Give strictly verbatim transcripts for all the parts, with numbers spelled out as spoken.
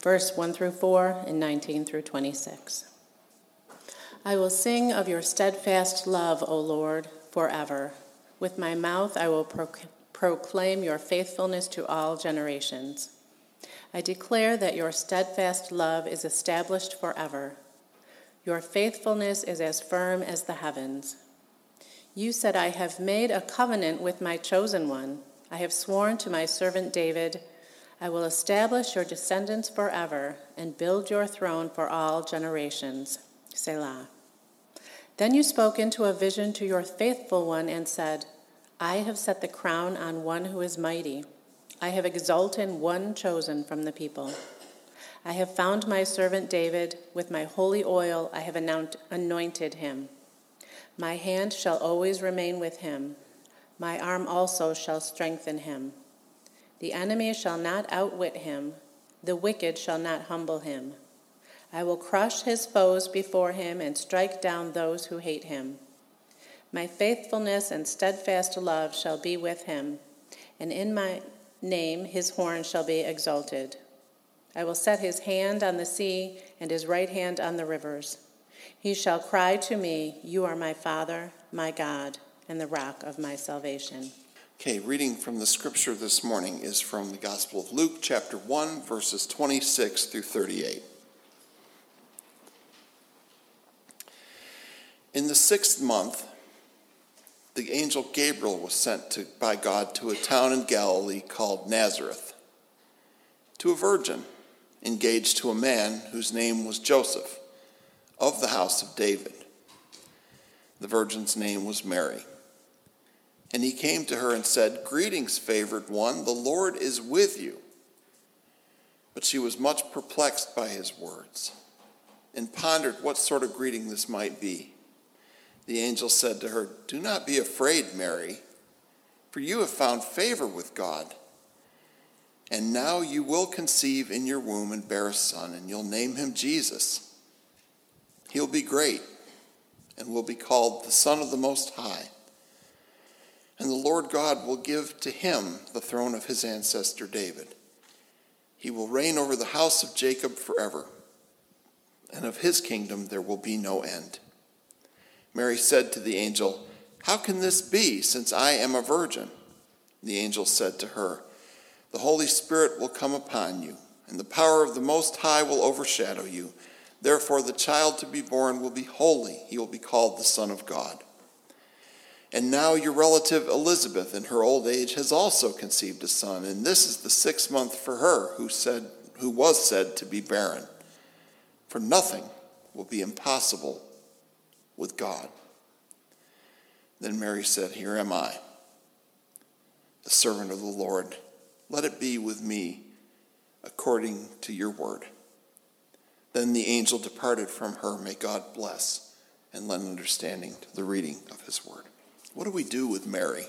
verse one through four and nineteen through twenty-six. I will sing of your steadfast love, O Lord, forever. With my mouth I will proc- proclaim your faithfulness to all generations. I declare that your steadfast love is established forever. Your faithfulness is as firm as the heavens. You said, I have made a covenant with my chosen one. I have sworn to my servant David, I will establish your descendants forever and build your throne for all generations. Selah. Then you spoke into a vision to your faithful one and said, I have set the crown on one who is mighty. I have exalted one chosen from the people. I have found my servant David. With my holy oil I have anointed him. My hand shall always remain with him. My arm also shall strengthen him. The enemy shall not outwit him. The wicked shall not humble him. I will crush his foes before him and strike down those who hate him. My faithfulness and steadfast love shall be with him, and in my name his horn shall be exalted. I will set his hand on the sea and his right hand on the rivers. He shall cry to me, you are my Father, my God, and the rock of my salvation. Okay, reading from the scripture this morning is from the Gospel of Luke, chapter one, verses twenty-six through thirty-eight. In the sixth month, the angel Gabriel was sent to, by God to a town in Galilee called Nazareth, to a virgin engaged to a man whose name was Joseph, of the house of David. The virgin's name was Mary. And he came to her and said, Greetings, favored one, the Lord is with you. But she was much perplexed by his words and pondered what sort of greeting this might be. The angel said to her, Do not be afraid, Mary, for you have found favor with God. And now you will conceive in your womb and bear a son, and you'll name him Jesus. He'll be great and will be called the Son of the Most High. And the Lord God will give to him the throne of his ancestor David. He will reign over the house of Jacob forever, and of his kingdom there will be no end. Mary said to the angel, How can this be, since I am a virgin? The angel said to her, The Holy Spirit will come upon you, and the power of the Most High will overshadow you. Therefore the child to be born will be holy. He will be called the Son of God. And now your relative Elizabeth in her old age has also conceived a son, and this is the sixth month for her who said, who was said to be barren. For nothing will be impossible with God. Then Mary said, Here am I, the servant of the Lord. Let it be with me according to your word. Then the angel departed from her. May God bless and lend understanding to the reading of his word. What do we do with Mary?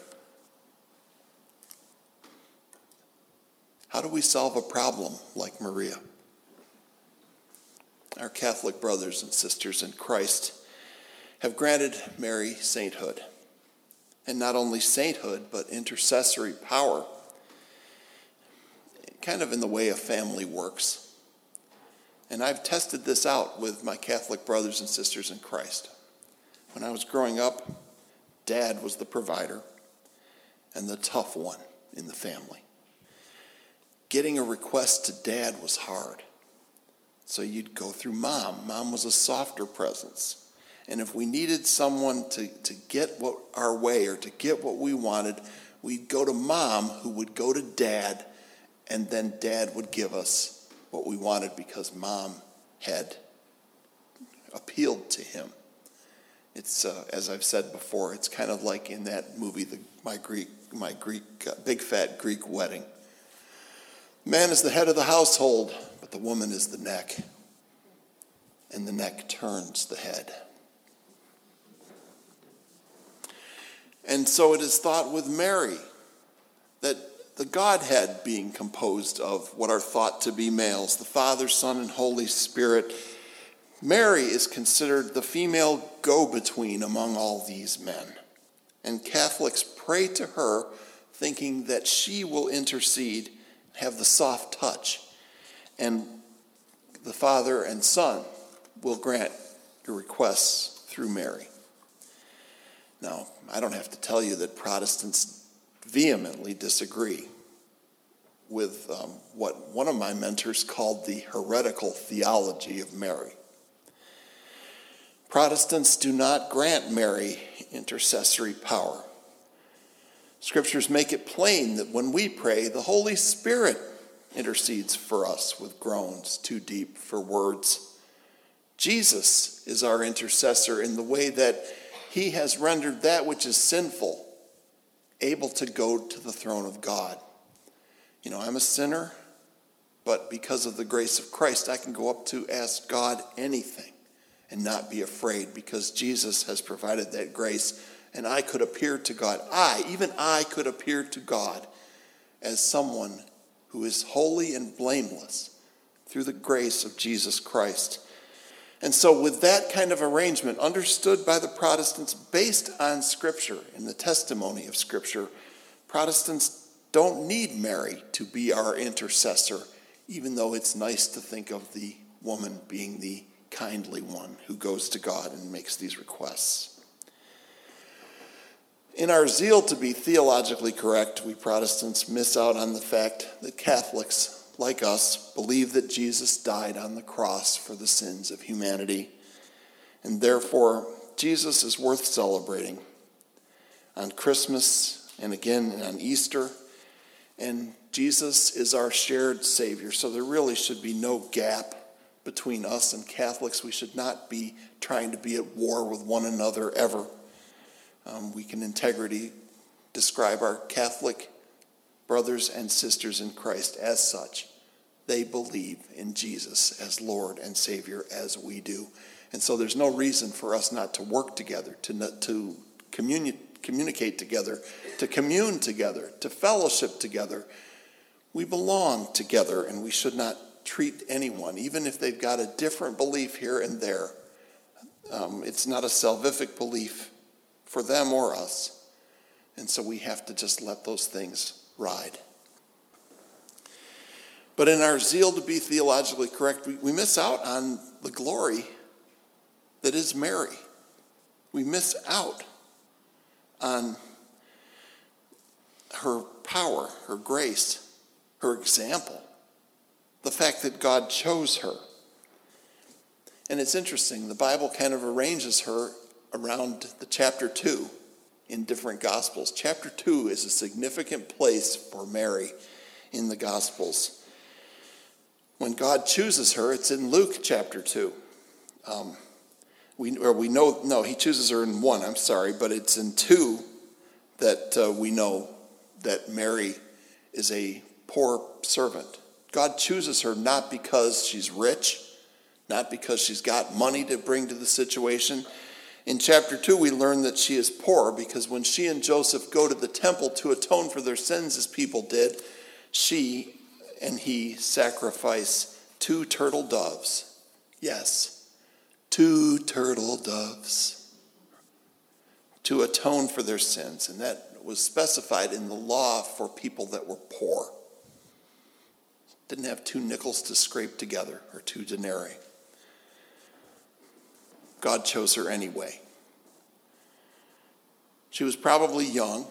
How do we solve a problem like Maria? Our Catholic brothers and sisters in Christ have granted Mary sainthood. And not only sainthood, but intercessory power. Kind of in the way a family works. And I've tested this out with my Catholic brothers and sisters in Christ. When I was growing up, Dad was the provider and the tough one in the family. Getting a request to Dad was hard. So you'd go through Mom. Mom was a softer presence. And if we needed someone to, to get what our way or to get what we wanted, we'd go to Mom, who would go to Dad, and then Dad would give us what we wanted because Mom had appealed to him. It's, uh, as I've said before, it's kind of like in that movie, the, my Greek, my Greek, uh, Big Fat Greek Wedding. Man is the head of the household, but the woman is the neck, and the neck turns the head. And so it is thought with Mary that the Godhead, being composed of what are thought to be males, the Father, Son, and Holy Spirit, Mary is considered the female go-between among all these men. And Catholics pray to her, thinking that she will intercede, have the soft touch, and the Father and Son will grant your requests through Mary. Now, I don't have to tell you that Protestants vehemently disagree with um, what one of my mentors called the heretical theology of Mary. Protestants do not grant Mary intercessory power. Scriptures make it plain that when we pray, the Holy Spirit intercedes for us with groans too deep for words. Jesus is our intercessor in the way that he has rendered that which is sinful able to go to the throne of God. You know, I'm a sinner, but because of the grace of Christ, I can go up to ask God anything and not be afraid, because Jesus has provided that grace, and I could appear to God. I, even I could appear to God as someone who is holy and blameless through the grace of Jesus Christ. And so with that kind of arrangement, understood by the Protestants based on Scripture and the testimony of Scripture, Protestants don't need Mary to be our intercessor, even though it's nice to think of the woman being the kindly one who goes to God and makes these requests. In our zeal to be theologically correct, we Protestants miss out on the fact that Catholics, like us, believe that Jesus died on the cross for the sins of humanity, and therefore Jesus is worth celebrating on Christmas and again on Easter, and Jesus is our shared Savior, so there really should be no gap between us and Catholics. We should not be trying to be at war with one another ever. Um, we can integrity describe our Catholic brothers and sisters in Christ as such. They believe in Jesus as Lord and Savior as we do. And so there's no reason for us not to work together, to, to communi- communicate together, to commune together, to fellowship together. We belong together, and we should not treat anyone, even if they've got a different belief here and there. Um, it's not a salvific belief for them or us. And so we have to just let those things ride. But in our zeal to be theologically correct, we, we miss out on the glory that is Mary. We miss out on her power, her grace, her example, the fact that God chose her. And it's interesting, the Bible kind of arranges her around the chapter two in different Gospels. Chapter two is a significant place for Mary in the Gospels. When God chooses her, it's in Luke chapter two. Um, we, or we know, no, he chooses her in one, I'm sorry, but it's in two that uh, we know that Mary is a poor servant. God chooses her not because she's rich, not because she's got money to bring to the situation. In chapter two, we learn that she is poor because when she and Joseph go to the temple to atone for their sins as people did, she and he sacrifice two turtle doves. Yes, two turtle doves to atone for their sins. And that was specified in the law for people that were poor. Didn't have two nickels to scrape together or two denarii. God chose her anyway. She was probably young.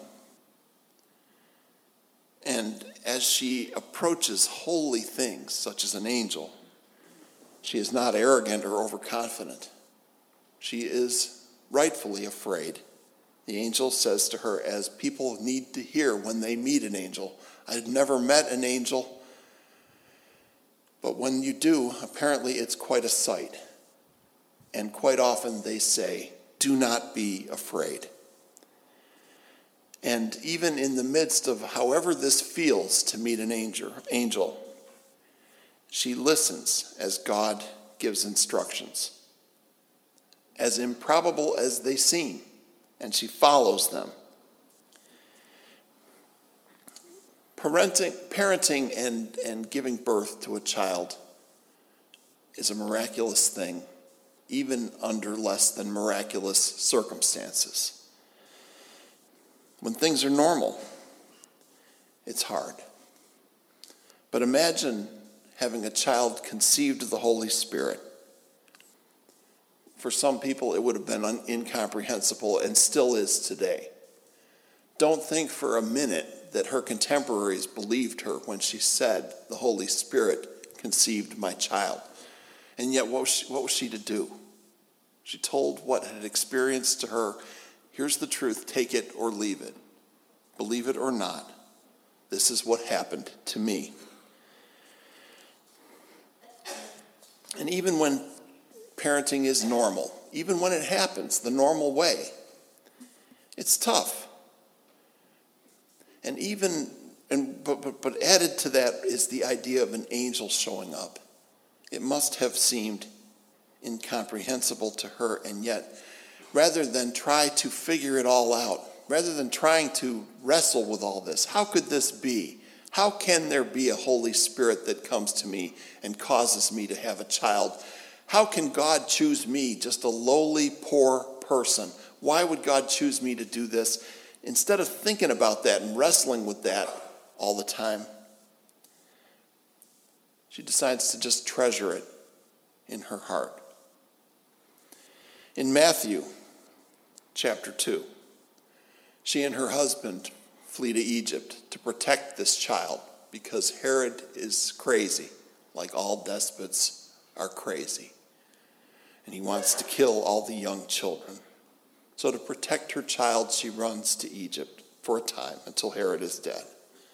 And as she approaches holy things, such as an angel, she is not arrogant or overconfident. She is rightfully afraid. The angel says to her, as people need to hear when they meet an angel, I've never met an angel, but when you do, apparently it's quite a sight. And quite often they say, do not be afraid. And even in the midst of however this feels to meet an angel, she listens as God gives instructions, as improbable as they seem, and she follows them. Parenting, parenting and, and giving birth to a child is a miraculous thing, even under less than miraculous circumstances. When things are normal, it's hard. But imagine having a child conceived of the Holy Spirit. For some people, it would have been un- incomprehensible and still is today. Don't think for a minute that her contemporaries believed her when she said, "The Holy Spirit conceived my child." And yet, what was she, what was she to do? She told what had experienced to her, "Here's the truth, take it or leave it. Believe it or not. This is what happened to me." And even when parenting is normal, even when it happens the normal way, it's tough. And even, and but, but, but added to that is the idea of an angel showing up. It must have seemed incomprehensible to her, and yet, rather than try to figure it all out, rather than trying to wrestle with all this, how could this be? How can there be a Holy Spirit that comes to me and causes me to have a child? How can God choose me, just a lowly, poor person? Why would God choose me to do this? Instead of thinking about that and wrestling with that all the time, she decides to just treasure it in her heart. In Matthew chapter two, she and her husband flee to Egypt to protect this child because Herod is crazy, like all despots are crazy. And he wants to kill all the young children. So to protect her child, she runs to Egypt for a time until Herod is dead.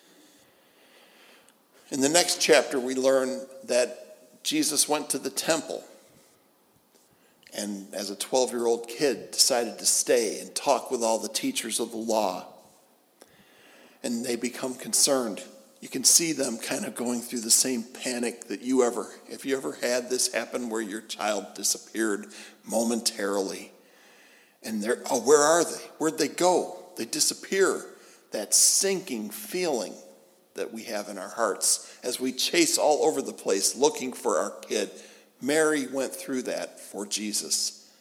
In the next chapter, we learn that Jesus went to the temple and as a twelve-year-old kid decided to stay and talk with all the teachers of the law. And they become concerned. You can see them kind of going through the same panic that you ever, if you ever had this happen where your child disappeared momentarily. And they're, oh, where are they? Where'd they go? They disappear. That sinking feeling that we have in our hearts as we chase all over the place looking for our kid. Mary went through that for Jesus.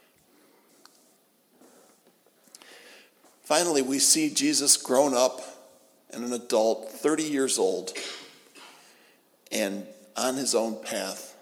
Finally, we see Jesus grown up and an adult, thirty years old, and on his own path.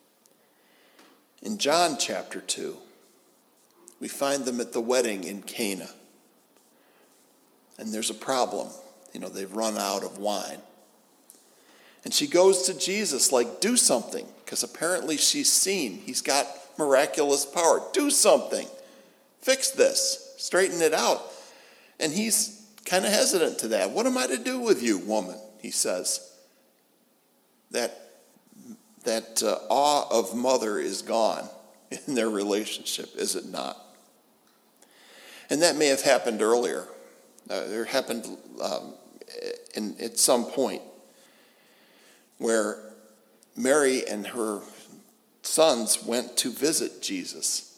In John chapter two, we find them at the wedding in Cana. And there's a problem. You know, they've run out of wine. And she goes to Jesus like, do something, because apparently she's seen he's got miraculous power. Do something. Fix this. Straighten it out. And he's kind of hesitant to that. What am I to do with you, woman? He says. That, that uh, awe of mother is gone in their relationship, is it not? And that may have happened earlier. Uh, there happened um, in, at some point where Mary and her sons went to visit Jesus.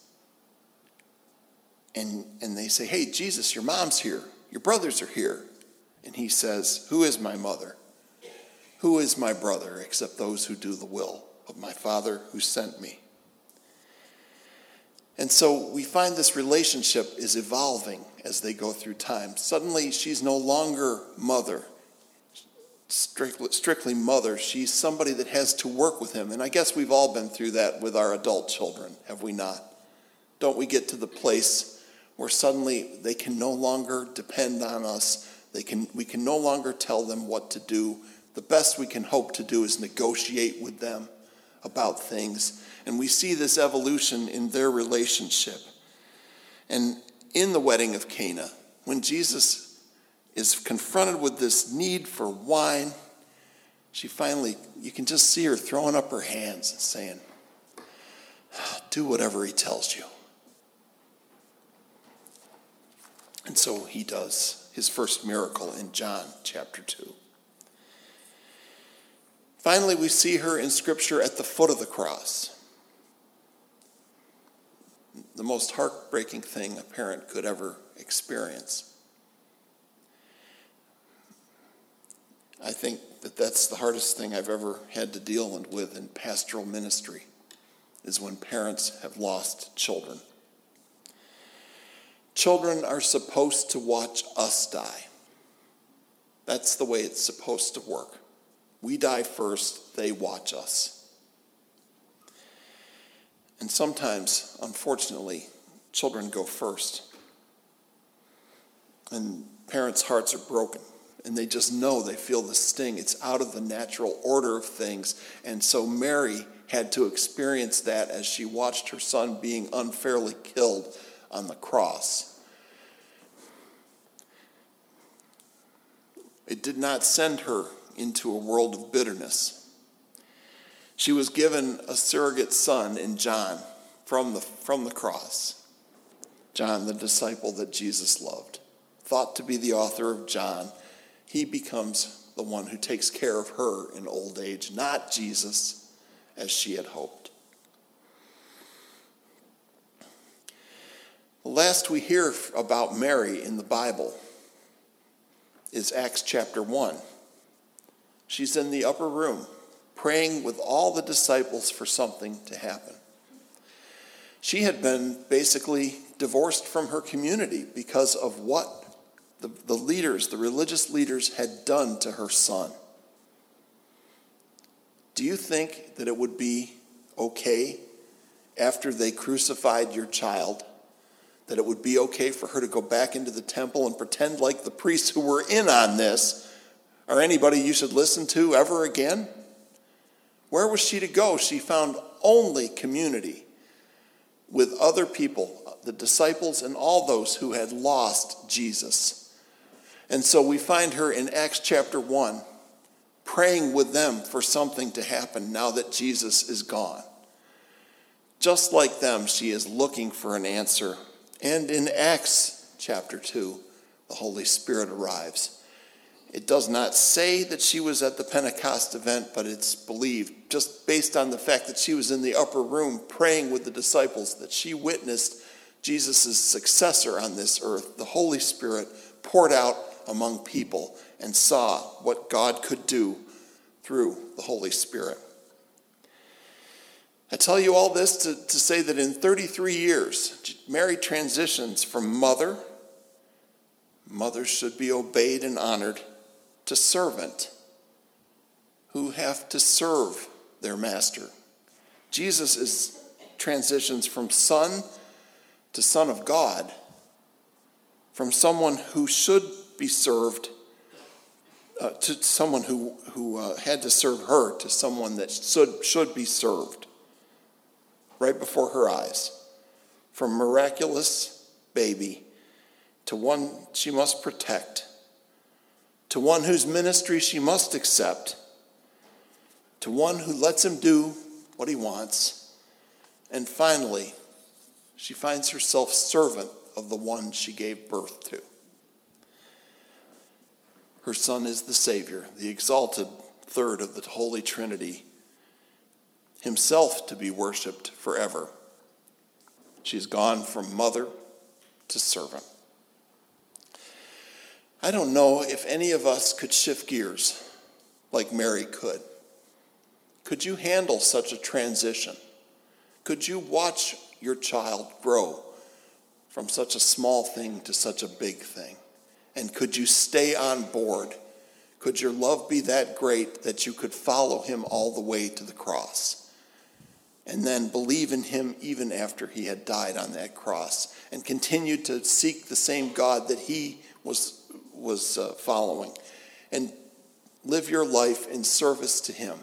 And, and they say, hey, Jesus, your mom's here. Your brothers are here. And he says, who is my mother? Who is my brother except those who do the will of my Father who sent me? And so we find this relationship is evolving as they go through time. Suddenly she's no longer mother, strictly, strictly mother. She's somebody that has to work with him. And I guess we've all been through that with our adult children, have we not? Don't we get to the place where suddenly they can no longer depend on us? They can, we can no longer tell them what to do. The best we can hope to do is negotiate with them about things. And we see this evolution in their relationship. And in the wedding of Cana, when Jesus is confronted with this need for wine, she finally, you can just see her throwing up her hands and saying, do whatever he tells you. And so he does his first miracle in John chapter two. Finally, we see her in Scripture at the foot of the cross. The most heartbreaking thing a parent could ever experience. I think that that's the hardest thing I've ever had to deal with in pastoral ministry, is when parents have lost children. Children are supposed to watch us die. That's the way it's supposed to work. We die first, they watch us. And sometimes, unfortunately, children go first. And parents' hearts are broken. And they just know, they feel the sting. It's out of the natural order of things. And so Mary had to experience that as she watched her son being unfairly killed on the cross. It did not send her into a world of bitterness. She was given a surrogate son in John from the, from the cross. John, the disciple that Jesus loved, thought to be the author of John. He becomes the one who takes care of her in old age, not Jesus, as she had hoped. The last we hear about Mary in the Bible is Acts chapter one. She's in the upper room, praying with all the disciples for something to happen. She had been basically divorced from her community because of what the, the leaders, the religious leaders, had done to her son. Do you think that it would be okay after they crucified your child, that it would be okay for her to go back into the temple and pretend like the priests who were in on this are anybody you should listen to ever again? Where was she to go? She found only community with other people, the disciples and all those who had lost Jesus. And so we find her in Acts chapter one, praying with them for something to happen now that Jesus is gone. Just like them, she is looking for an answer. And in Acts chapter two, the Holy Spirit arrives. It does not say that she was at the Pentecost event, but it's believed, just based on the fact that she was in the upper room praying with the disciples, that she witnessed Jesus' successor on this earth. The Holy Spirit poured out among people and saw what God could do through the Holy Spirit. I tell you all this to, to say that in thirty-three years, Mary transitions from mother, mothers should be obeyed and honored, to servant, who have to serve their master. Jesus is transitions from son to son of God, from someone who should be served uh, to someone who, who uh, had to serve her, to someone that should, should be served right before her eyes. From miraculous baby to one she must protect, to one whose ministry she must accept, to one who lets him do what he wants, and finally, she finds herself servant of the one she gave birth to. Her son is the Savior, the exalted third of the Holy Trinity, himself to be worshipped forever. She's gone from mother to servant. I don't know if any of us could shift gears like Mary could. Could you handle such a transition? Could you watch your child grow from such a small thing to such a big thing? And could you stay on board? Could your love be that great that you could follow him all the way to the cross? And then believe in him even after he had died on that cross, and continue to seek the same God that he was, was uh, following, and live your life in service to him.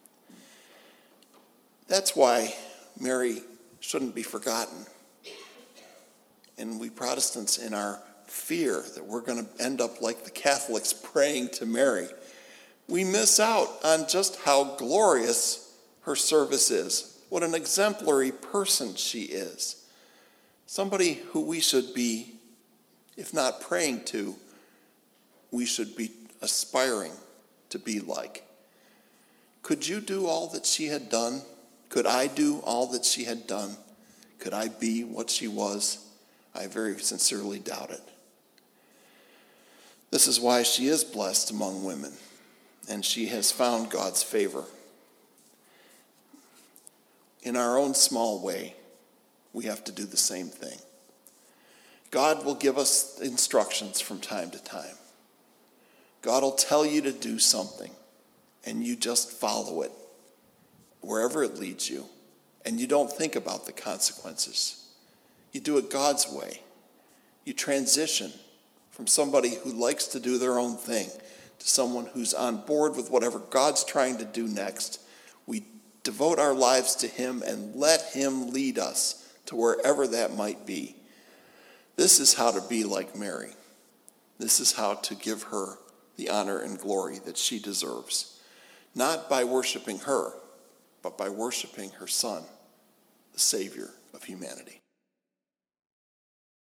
That's why Mary shouldn't be forgotten. And we Protestants, in our fear that we're going to end up like the Catholics praying to Mary, we miss out on just how glorious her service is. What an exemplary person she is. Somebody who we should be, if not praying to, we should be aspiring to be like. Could you do all that she had done? Could I do all that she had done? Could I be what she was? I very sincerely doubt it. This is why she is blessed among women, and she has found God's favor. In our own small way, we have to do the same thing. God will give us instructions from time to time. God will tell you to do something. and you just follow it wherever it leads you, and you don't think about the consequences. You do it God's way. You transition from somebody who likes to do their own thing to someone who's on board with whatever God's trying to do next. We devote our lives to him and let him lead us to wherever that might be. This is how to be like Mary. This is how to give her the honor and glory that she deserves. Not by worshiping her, but by worshiping her Son, the Savior of humanity.